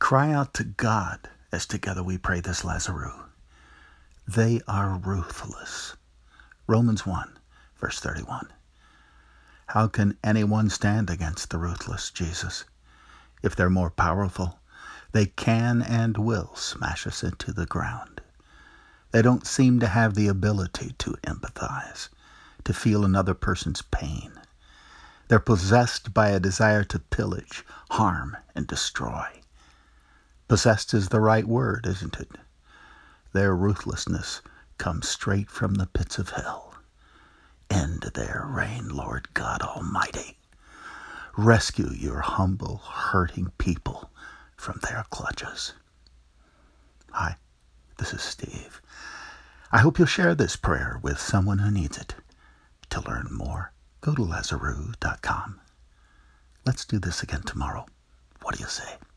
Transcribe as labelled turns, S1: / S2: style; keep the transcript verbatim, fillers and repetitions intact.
S1: cry out to God as together we pray this Lazarus. They are ruthless. Romans one, verse thirty-one. How can anyone stand against the ruthless, Jesus? If they're more powerful, they can and will smash us into the ground. They don't seem to have the ability to empathize, to feel another person's pain. They're possessed by a desire to pillage, harm, and destroy. Possessed is the right word, isn't it? Their ruthlessness comes straight from the pits of hell. End their reign, Lord God Almighty. Rescue your humble, hurting people from their clutches. Hi, this is Steve. I hope you'll share this prayer with someone who needs it. To learn more, go to Lazarus dot com. Let's do this again tomorrow. What do you say?